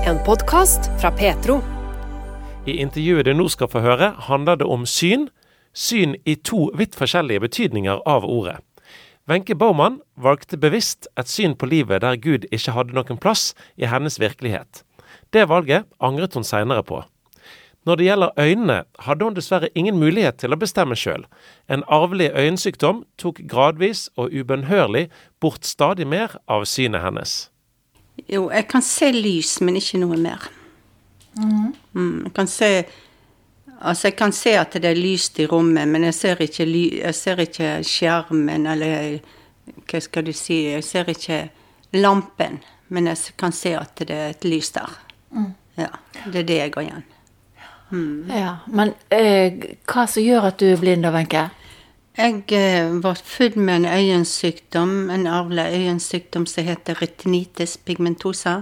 En podcast fra Petro. I intervjuet du nå skal få høre handler det om syn i to vidt forskjellige betydninger av ordet. Wenche Baumann valgte bevisst et syn på livet der Gud ikke hadde noen plass i hennes virkelighet. Det valget angret hun senere på. Når det gjelder øynene, hadde hun dessverre ingen mulighet til å bestemme selv. En arvelig øyensykdom tok gradvis og ubønnhørlig bort stadig mer av synet hennes. Jo, jeg kan se lys, men ikke noe mer. Jeg kan se at det er lyst i rommet, men jeg ser ikke skjermen, eller hva skal du si, jeg ser ikke lampen, men jeg kan se at det er et lys der. Ja, det er det jeg går igjen. Ja, men hva som gjør at du er blind, Wenche? Jeg var født med en øyensykdom, en arvelig øyensykdom som heter retinitis pigmentosa.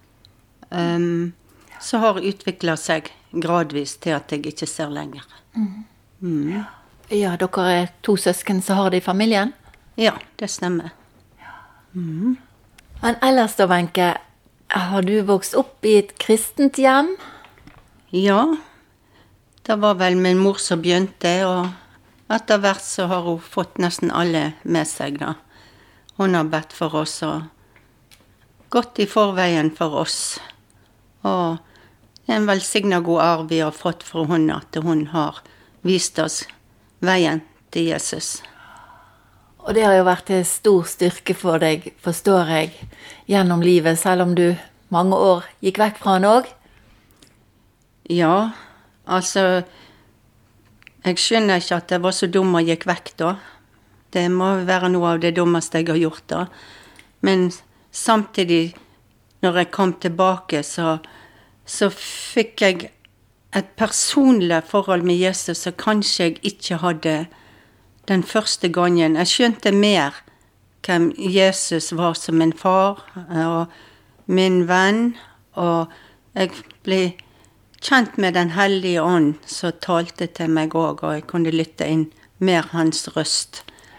Så har utviklet seg gradvis til at jeg ikke ser lenger. Ja, dere er 2 søsken som har det i familien? Ja, det stemmer. Men ellers da, Wenche, har du vokst opp i et kristent hjem? Ja, det var vel min mor som begynte, og etter hvert så har hun fått nesten alle med seg da. Hun har bedt for oss og gått i forveien for oss. Og det er en velsignet god arv vi har fått fra hun, at hun har vist oss veien til Jesus. Og det har jo vært til stor styrke for deg, forstår jeg, gjennom livet, selv om du mange år gikk vekk fra han også? Ja, altså, jeg skjønner ikke at jeg var så dum og gikk vekk da. Det må være noe av det dummeste jeg har gjort da. Men samtidig, når jeg kom tilbake, så fikk jeg et personlig forhold med Jesus som kanskje jeg ikke hadde den første gangen. Jeg skjønte mer hvem Jesus var som min far og min venn, og jeg ble kjent med den hellige ånd som talte til meg også, og jeg kunne lytte inn mer hans røst.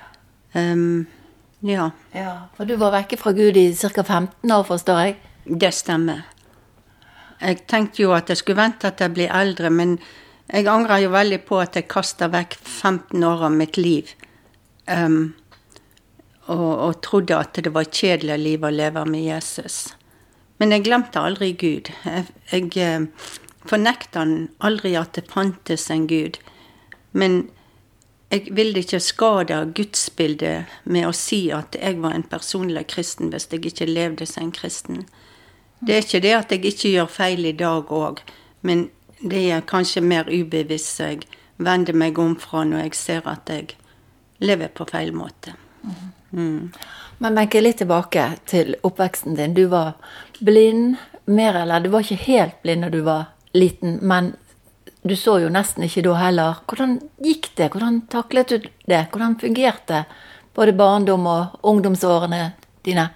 Ja. Ja, for du var vekke fra Gud i cirka 15 år, forstår jeg? Det stemmer. Jeg tenkte jo at jeg skulle vente at jeg ble eldre, men jeg angrer jo veldig på at jeg kastet vekk 15 år av mitt liv. Og trodde at det var et kjedelig liv å leve med Jesus. Men jeg glemte aldri Gud. Jeg fornektet han aldri at det fantes en Gud. Men jeg ville ikke skade gudsbildet med å si at jeg var en personlig kristen hvis jeg ikke levde som en kristen. Det er ikke det at jeg ikke gjør feil i dag også, men det er kanskje mer ubevisst jeg vender meg om fra når jeg ser at jeg lever på feil måte. Men Wenche, litt tilbake til oppveksten din. Du var blind, mer eller du var ikke helt blind når du var liten, men du så jo nesten ikke da heller. Hvordan gikk det? Hvordan taklet du det? Hvordan fungerte både barndom og ungdomsårene dine?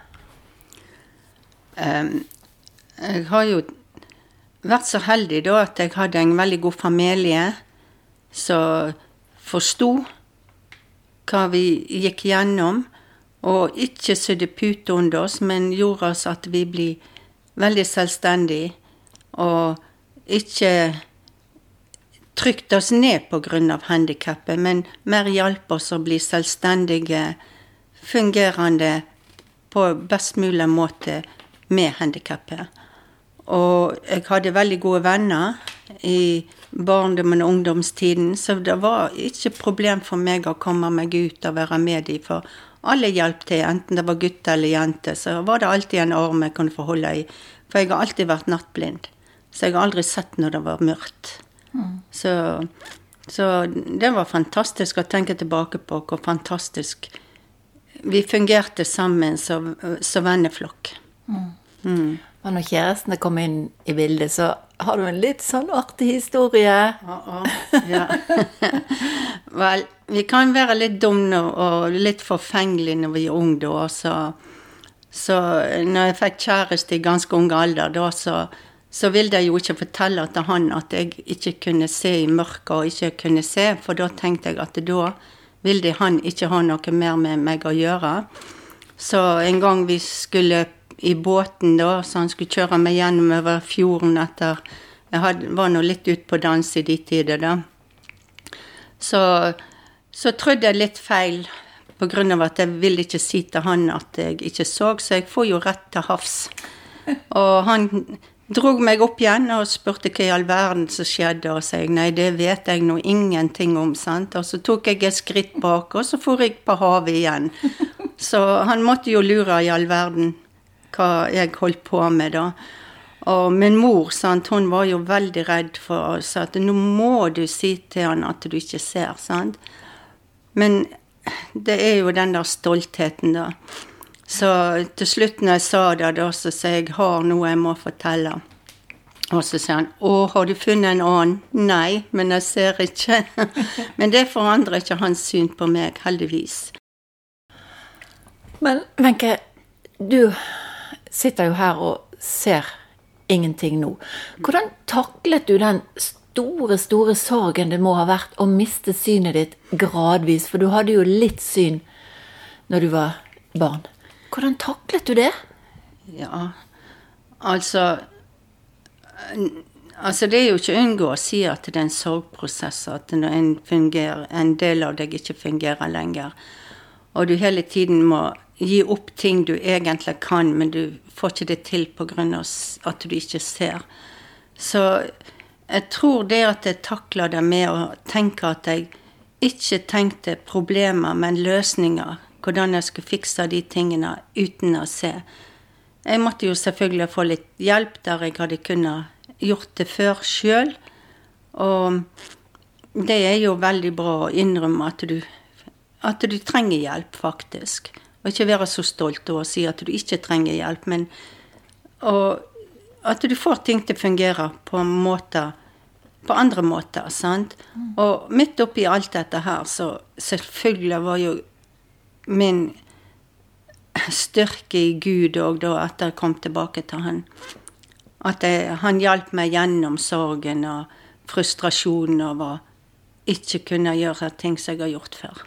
Jeg har jo vært så heldig da at jeg hadde en veldig god familie som forstod hva vi gikk gjennom, og ikke sydde pute under oss, men gjorde oss at vi ble veldig selvstendige, og ikke trykte oss ned på grunn av handicapet, men mer hjalp oss å bli selvstendige, fungerende på best mulig måte med handicapet. Og jeg hadde veldig gode venner i barndommen og ungdomstiden, så det var ikke problem for meg å komme meg ut og være med dem, for alle hjalp til, enten det var gutt eller jente, så var det alltid en arm jeg kunne forholde i, for jeg har alltid vært nattblind, så jeg har aldri sett når det var mørkt. Så det var fantastisk å tenke tilbake på hvor fantastisk vi fungerte sammen som venneflokk. Og når kjærestene kom inn i bildet, så har du en litt sånn artig historie. Ja. Vel, vi kan være litt dumme og litt forfengelige når vi er unge da, så når jeg fikk kjæreste i ganske ung alder da, så ville jeg jo ikke fortelle til han at jeg ikke kunne se i mørket og ikke kunne se, for da tenkte jeg at da ville han ikke ha noe mer med meg å gjøre. Så en gang vi skulle i båten da, så han skulle kjøre meg gjennom over fjorden etter, var nå litt ut på dans i de tider da. Så trodde jeg litt feil, på grunn av at jeg ville ikke si til han at jeg ikke så jeg får jo rett til havs. Og han drog meg opp igjen og spurte hva i all verden som skjedde, og sa jeg, nei, det vet jeg nå ingenting om, sant? Og så tok jeg et skritt bak, og så for jeg på havet igjen. Så han måtte jo lure i all verden hva jeg holdt på med da. Og min mor, sant, hun var jo veldig redd for oss, at nå må du si til han at du ikke ser, sant? Men det jo den der stoltheten da. Så til slutt når jeg sa det da, så sa jeg har noe jeg må fortelle. Og så sier han, har du funnet en annen? Nei, men jeg ser ikke. Men det forandrer ikke hans syn på meg, heldigvis. Men Wenche, du sitter jo her og ser ingenting nå. Hvordan taklet du den store sorgen det må ha vært å miste synet ditt gradvis, for du hadde jo litt syn når du var barn. Hvordan taklet du det? Ja, altså det jo ikke unngå å si at det en sorgprosess, at når en del av deg ikke fungerer lenger, og du hele tiden må gi opp ting du egentlig kan, men du får ikke det til på grunn av at du ikke ser. Så jeg tror det at jeg takler det med å tenke at jeg ikke tenkte problemer, men løsninger, hvordan jeg skulle fikse de tingene uten å se. Jeg måtte jo selvfølgelig få litt hjelp der jeg hadde kunnet gjort det før selv, og det jo veldig bra å innrømme at du trenger hjelp faktisk, og ikke være så stolt og si at du ikke trenger hjelp, men at du får ting til å fungere på andre måter, sant? Og midt oppi alt dette her, så selvfølgelig var jo min styrke i Gud og da at jeg kom tilbake til han. At han hjalp meg gjennom sorgen og frustrasjonen av å ikke kunne gjøre ting som jeg har gjort før.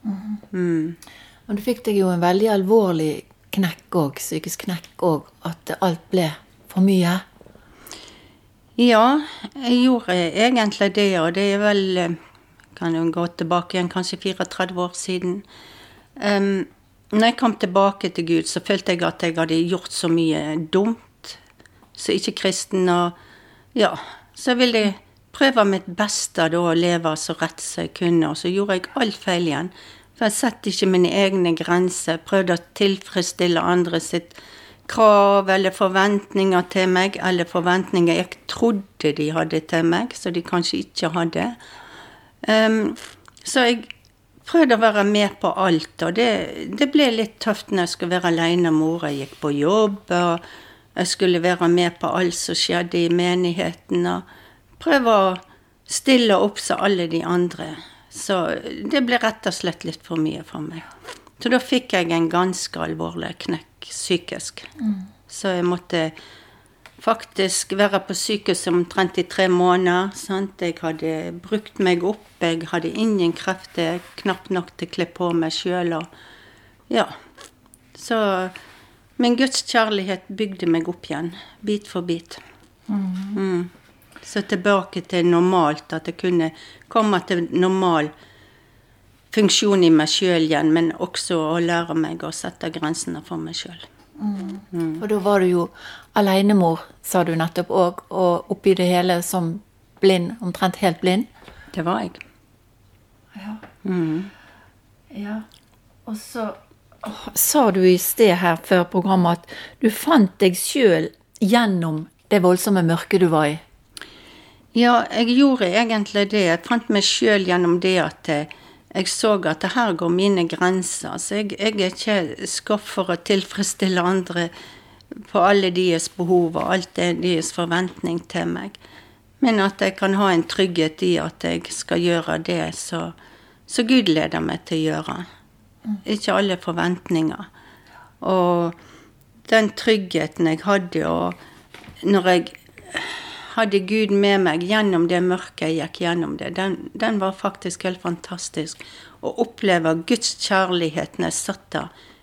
Og du fikk deg jo en veldig alvorlig knekk også, psykisk knekk også, at alt ble for mye. Ja, jeg gjorde egentlig det, og det vel, kan jo gå tilbake igjen, kanskje 34 år siden. Når jeg kom tilbake til Gud, så følte jeg at jeg hadde gjort så mye dumt, så ikke kristen, og ja, så ville jeg prøve mitt beste da, å leve så rett som jeg kunne, og så gjorde jeg alt feil igjen. For jeg sette ikke mine egne grenser, prøvde å tilfredsstille andre sitt krav eller forventninger til meg, eller forventninger jeg trodde de hadde til meg, så de kanskje ikke hadde. Så jeg prøvde å være med på alt, og det ble litt tøft når jeg skulle være alene mor. Jeg gikk på jobb, og jeg skulle være med på alt som skjedde i menigheten, og prøve å stille opp som alle de andre. Så det ble rett og slett litt for mye for meg. Så da fikk jeg en ganske alvorlig knekk psykisk. Så jeg måtte faktisk være på sykehus omtrent i 3 måneder. Sant? Jeg hadde brukt meg opp, jeg hadde ingen krefter, knapt nok til å kle på meg selv. Og ja, så min Guds kjærlighet bygde meg opp igjen, bit for bit. Så tilbake til normalt, at jeg kunne komme til normal funksjon i meg selv igjen, men også å lære meg å sette grensene for meg selv. Og da var du jo alenemor, sa du nettopp også, og oppi det hele som blind, omtrent helt blind. Det var jeg. Ja. Ja. Og så sa du i sted her før programmet at du fant deg selv gjennom det voldsomme mørket du var i. Ja, jeg gjorde egentlig det. Jeg fant meg selv gjennom det at jeg så at det her går mine grenser. Så jeg ikke skapt for å tilfredsstille andre på alle deres behov og alt deres forventning til meg. Men at jeg kan ha en trygghet i at jeg skal gjøre det så Gud leder meg til å gjøre. Ikke alle forventninger. Og den tryggheten jeg hadde, og når jeg hadde Gud med meg gjennom det mørket jeg gikk gjennom det, den var faktisk helt fantastisk. Å oppleve Guds kjærlighet når jeg satt der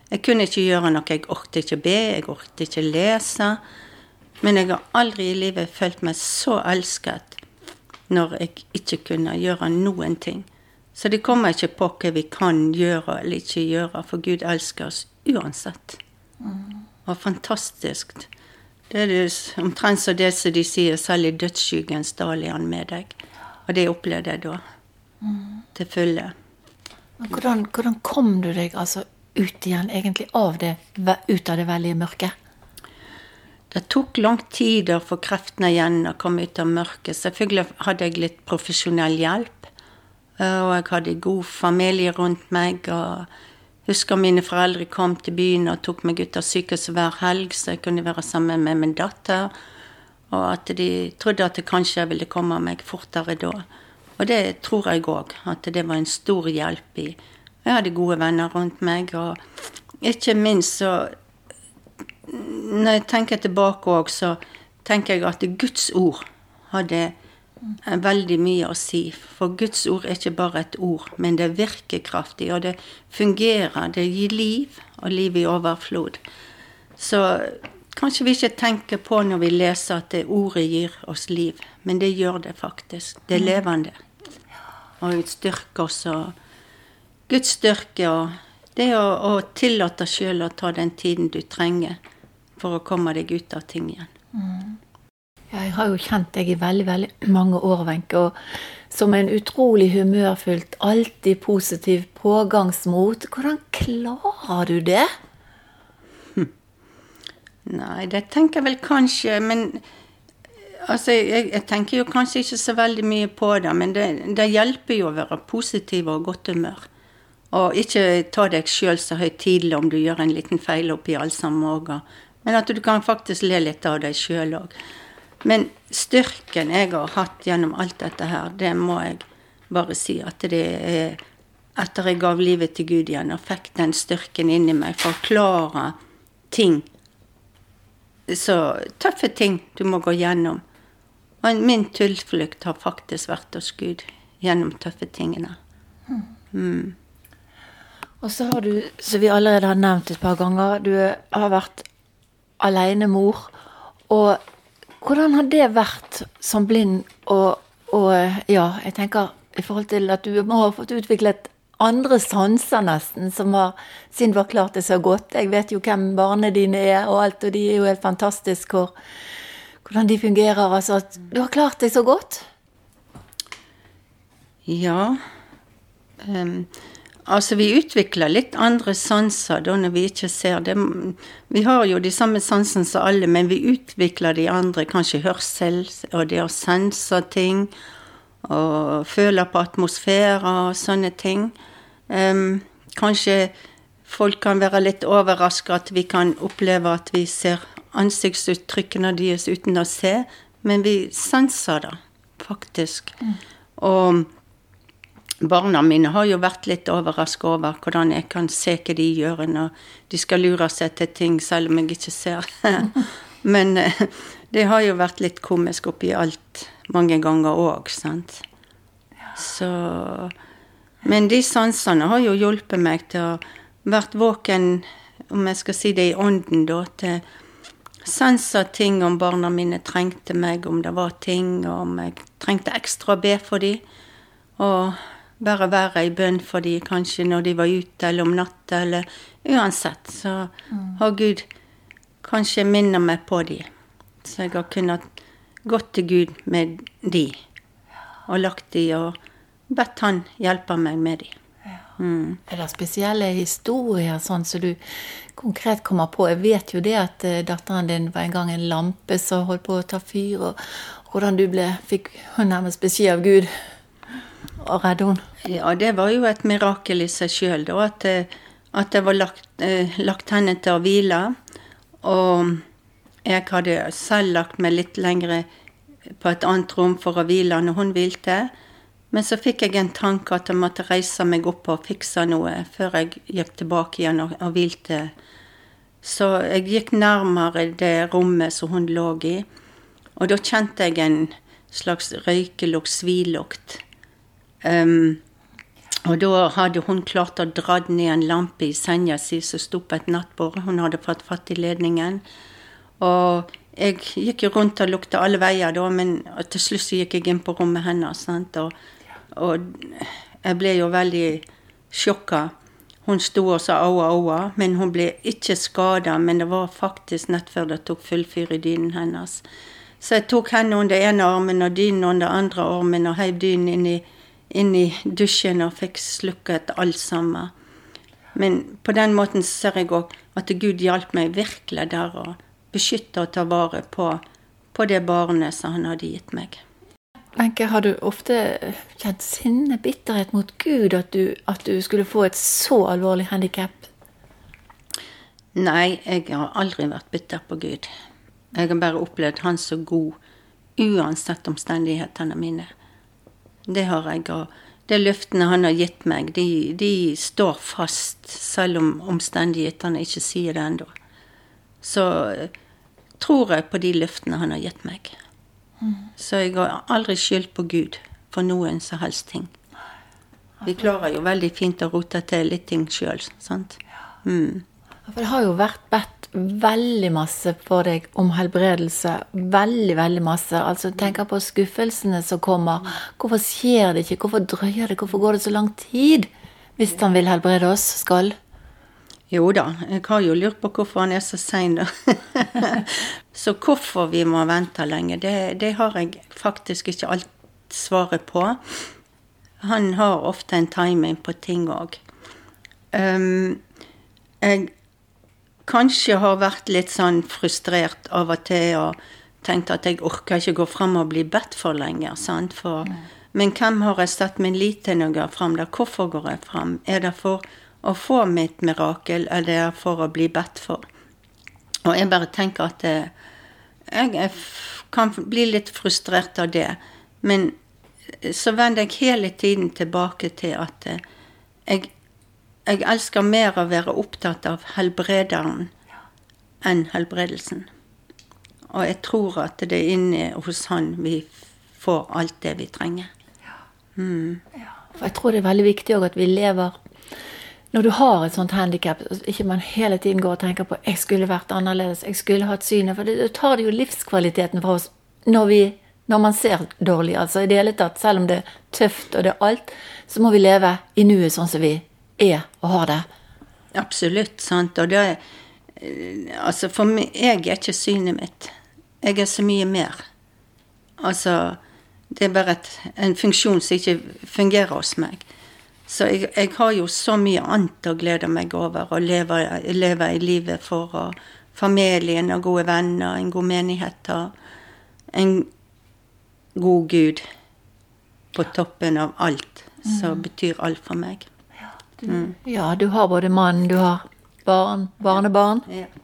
Jeg kunne ikke gjøre noe, jeg orket ikke be, jeg orket ikke lese. Men jeg har aldri i livet følt meg så elsket når jeg ikke kunne gjøre noen ting. Så det kommer ikke på hva vi kan gjøre eller ikke gjøre, for Gud elsker oss uansett. Og fantastisk. Det omtrent så det som de sier, selv i dødsskyggens dal er han med deg. Og det opplevde jeg da, til fulle. Men hvordan kom du deg altså ut igjen, egentlig ut av det veldige mørket? Det tok lang tid å få kreftene igjen å komme ut av mørket. Selvfølgelig hadde jeg litt profesjonell hjelp, og jeg hadde god familie rundt meg, og husker mine foreldre kom til byen og tok meg ut av sykehuset hver helg, så jeg kunne være sammen med min datter, og at de trodde at det kanskje ville komme meg fortere da. Og det tror jeg også, at det var en stor hjelp i. Jeg hadde gode venner rundt meg, og ikke minst så, når jeg tenker tilbake også, så tenker jeg at Guds ord hadde veldig mye å si. For Guds ord er ikke bare et ord, men det virker kraftig, og det fungerer, det gir liv, og liv i overflod. Så kanskje vi ikke tenker på når vi leser at det ordet gir oss liv, men det gjør det faktisk. Det er levende. Og styrke oss, og Guds styrke, og det å tillate selv å ta den tiden du trenger for å komme deg ut av ting igjen. Jeg har jo kjent deg i veldig, veldig mange år, Wenche, og som en utrolig humørfullt, alltid positiv pågangsmot. Hvordan klarer du det? Nei, det tenker jeg vel kanskje, men altså, jeg tenker jo kanskje ikke så veldig mye på det, men det hjelper jo å være positiv og godt humør. Og ikke ta deg selv så høytidelig om du gjør en liten feil oppi alt sammen også, men at du kan faktisk le litt av deg selv også. Men styrken jeg har hatt gjennom alt dette her, det må jeg bare si at det er etter jeg gav livet til Gud igjen og fikk den styrken inn i meg for å klare ting. Så tøffe ting du må gå gjennom. Og min tilflukt har faktisk vært hos Gud gjennom tøffe tingene. Og så har du, som vi allerede har nevnt et par ganger, du har vært alenemor. Og hvordan har det vært som blind? Og ja, jeg tenker i forhold til at du må ha fått utviklet andre sanser nesten, som siden du har klart det så godt. Jeg vet jo hvem barna dine er og alt, og de er jo helt fantastisk hvordan de fungerer. Altså, at du har klart det så godt. Ja, altså vi utvikler litt andre sanser da når vi ikke ser det. Vi har jo de samme sansene som alle, men vi utvikler de andre, kanskje hørsel, og det å sense ting, og føle på atmosfære og sånne ting. Kanskje folk kan være litt overrasket at vi kan oppleve at vi ser ansiktsuttrykkene deres uten å se, men vi senser det, faktisk. Og barna mine har jo vært litt overrasket over hvordan jeg kan se hva de gjør når de skal lure seg til ting, selv om jeg ikke ser. Men det har jo vært litt komisk oppi alt mange ganger også, sant? Så, men de sansene har jo hjulpet meg til å vært våken, om jeg skal si det i ånden da, til sanse ting om barna mine trengte meg, om det var ting, om jeg trengte ekstra be for dem, og bare være i bønn for dem, kanskje når de var ute, eller om natta, eller uansett, så har Gud kanskje minnet meg på dem. Så jeg har kunnet gått til Gud med dem, og lagt dem, og bedt han hjelpe meg med dem. Er det spesielle historier, sånn som du konkret kommer på? Jeg vet jo det at datteren din var en gang en lampe som holdt på å ta fyr, og hvordan du fikk hun nærmest beskjed av Gud og redde hun. Ja, det var jo et mirakel i seg selv, da, at det var lagt henne til å hvile, og jeg hadde selv lagt meg litt lengre på et annet rom for å hvile når hun hvilte, men så fikk jeg en tanke at jeg måtte reise meg opp og fikse noe før jeg gikk tilbake igjen og hvilte. Så jeg gikk nærmere det rommet som hun lå i, og da kjente jeg en slags røykelukt, svilukt. Og da hadde hun klart å dra ned en lampe i senga si som sto på et nattbord. Hun hadde fått fatt i ledningen. Og jeg gikk jo rundt og lukte alle veier da, men til slutt så gikk jeg inn på rommet hennes, sant? Og jeg ble jo veldig sjokket. Hun stod og sa aua, men hun ble ikke skadet, men det var faktisk nett før det tok full fyr i dynen hennes. Så jeg tok henne under ene armen og dynen under andre armen og heiv dynen inn i dusjen og fikk slukket alt sammen. Men på den måten ser jeg også at Gud hjalp meg virkelig der å beskytte og ta vare på det barnet som han hadde gitt meg. Wenche, har du ofte kjent sinne, bitterhet mot Gud at du skulle få et så alvorlig handicap? Nei, jeg har aldri vært bitter på Gud. Jeg har bare opplevd han så god, uansett omstendighetene mine. Det har jeg, og de løftene han har gitt meg, de står fast, selv om omstendighetene ikke sier det enda. Så tror jeg på de løftene han har gitt meg. Så jeg har aldri skyldt på Gud for noen som helst ting. Vi klarer jo veldig fint å rote til litt ting selv, sant? For det har jo vært bedt veldig masse for deg om helbredelse, veldig masse. Altså tenker på skuffelsene som kommer. Hvorfor skjer det ikke? Hvorfor drøyer det? Hvorfor går det så lang tid hvis han vil helbrede oss, skal? Jo da, jeg har jo lurt på hvorfor han så sen da. Så hvorfor vi må vente lenge, det har jeg faktisk ikke alt svaret på. Han har ofte en timing på ting også. Jeg kanskje har vært litt sånn frustrert av og til og tenkt at jeg orker ikke gå frem og bli bedt for lenger, sant? Men hvem har jeg sett min lit til når jeg går frem da? Hvorfor går jeg frem? Det for å få mitt mirakel, eller det for å bli bedt for? Og jeg bare tenker at jeg kan bli litt frustrert av det, men så vender jeg hele tiden tilbake til at jeg elsker mer å være opptatt av helbrederen enn helbredelsen. Og jeg tror at det inne hos han vi får alt det vi trenger. For jeg tror det veldig viktig også at vi lever, når du har et sånt handicap, ikke man hele tiden går og tenker på jeg skulle vært annerledes, jeg skulle hatt synet, for det tar det jo livskvaliteten fra oss når man ser dårlig, altså i det hele tatt, selv om det er tøft og det er alt, så må vi leve i nuet sånn som vi og har det. Absolutt, sant, og det altså for meg, jeg ikke synet mitt, jeg så mye mer. Altså, det bare en funksjon som ikke fungerer hos meg. Så jeg har jo så mye annet å glede meg over, å leve i livet for familien og gode venner, en god menighet og en god Gud på toppen av alt, som betyr alt for meg. Ja, du har både mann, du har barnebarn.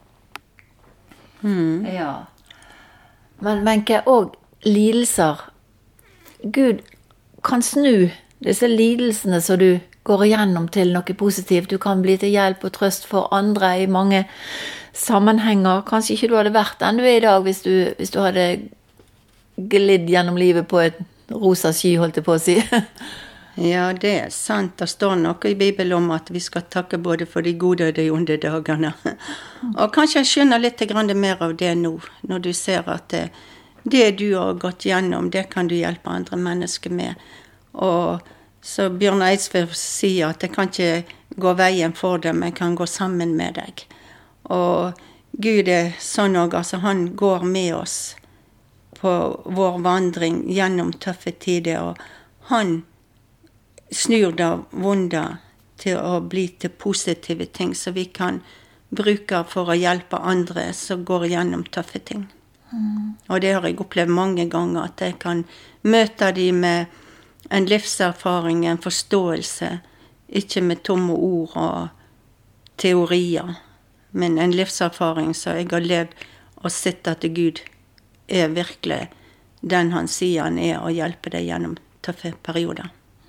Ja. Men Wenche, og lidelser. Gud kan snu disse lidelsene som du går igjennom til noe positivt. Du kan bli til hjelp og trøst for andre i mange sammenhenger. Kanskje ikke du hadde vært den du i dag hvis du hadde glidd gjennom livet på et rosa sky, holdt jeg på å si. Ja, det sant. Det står noe i Bibelen om at vi skal takke både for de gode og de onde dagene. Og kanskje jeg skjønner litt mer av det nå, når du ser at det du har gått gjennom, det kan du hjelpe andre mennesker med. Og så Bjørn Eidsvåg sier at jeg kan ikke gå veien for dem, jeg kan gå sammen med deg. Og Gud sånn også, altså han går med oss på vår vandring gjennom tøffe tider, og han snur det vonde til å bli til positive ting, så vi kan bruke for å hjelpe andre som går gjennom tøffe ting. Og det har jeg opplevd mange ganger, at jeg kan møte dem med en livserfaring, en forståelse, ikke med tomme ord og teorier, men en livserfaring så jeg har levd og sett at Gud virkelig den han sier han og hjelper deg gjennom tøffe perioder.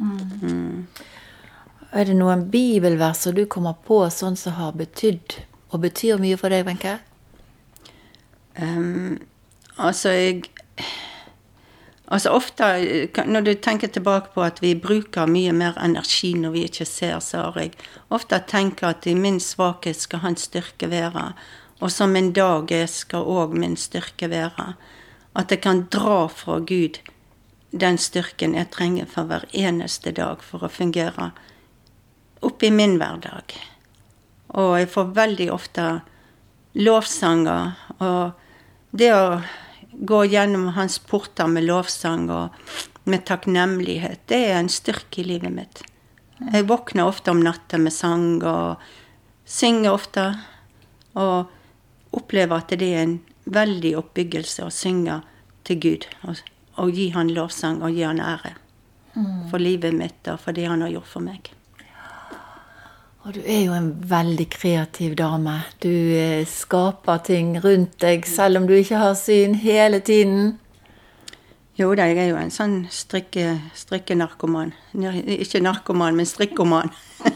Er det noen bibelvers som du kommer på sånn som har betydd og betyr mye for deg, Wenche? Altså Altså ofte, når du tenker tilbake på at vi bruker mye mer energi når vi ikke ser, så har jeg ofte tenkt at i min svakhet skal hans styrke være, og som en dag skal også min styrke være. At jeg kan dra fra Gud den styrken jeg trenger for hver eneste dag for å fungere opp i min hverdag. Og jeg får veldig ofte lovsanger, og det å gå gjennom hans porter med lovsang og med takknemlighet, det en styrke i livet mitt. Jeg våkner ofte om natten med sang og synger ofte, og opplever at det en veldig oppbyggelse å synge til Gud, og gi han lovsang og gi han ære for livet mitt og for det han har gjort for meg. Og du jo en veldig kreativ dame. Du skaper ting rundt deg, selv om du ikke har syn hele tiden. Jo da, jeg jo en sånn strikkenarkoman. Ikke narkoman, men strikkoman.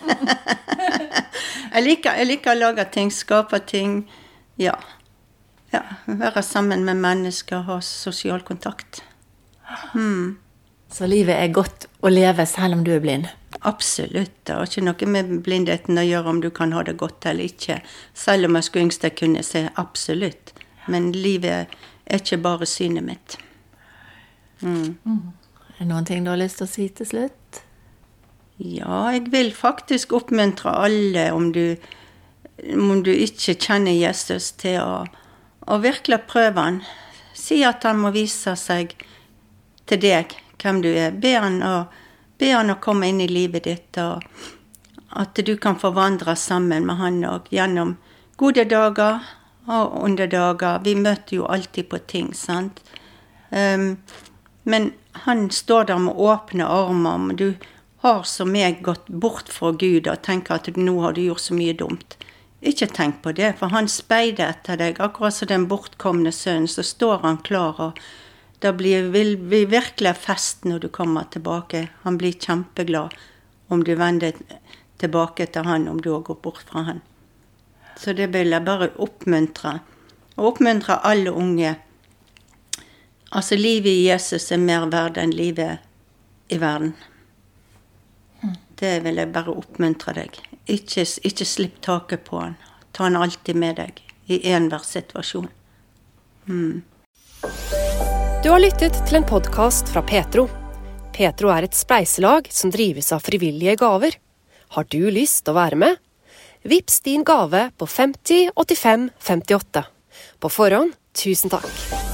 jeg liker å lage ting, skape ting. Ja, være sammen med mennesker, ha sosial kontakt. Så livet godt å leve selv om du blind? Absolutt. Det har ikke noe med blindheten å gjøre om du kan ha det godt eller ikke. Selv om jeg skulle yngst jeg kunne si absolutt. Men livet ikke bare synet mitt. Det noen ting du har lyst til å si til slutt? Ja, jeg vil faktisk oppmuntre alle om du ikke kjenner Jesus til å virkelig prøve han. Si at han må vise seg til deg, hvem du Be han å komme inn i livet ditt, og at du kan forvandre sammen med han og gjennom gode dager og underdager. Vi møter jo alltid på ting, sant? Men han står der med åpne armer, men du har som jeg gått bort fra Gud og tenker at nå har du gjort så mye dumt. Ikke tenk på det, for han speider etter deg, akkurat som den bortkomne sønnen, så står han klar, og det vil virkelig fest når du kommer tilbake. Han blir kjempeglad om du vender tilbake til han, om du har gått bort fra han. Så det vil jeg bare oppmuntre. Og oppmuntre alle unge. Altså, livet i Jesus mer verd enn livet i verden. Det vil jeg bare oppmuntre deg. Ikke slipp taket på han. Ta han alltid med deg i enhver situasjon. Du har lyttet til en podcast fra Petro. Petro et spleiselag som drives av frivillige gaver. Har du lyst til å være med? Vips din gave på 50 85 58. På forhånd, 1000 takk.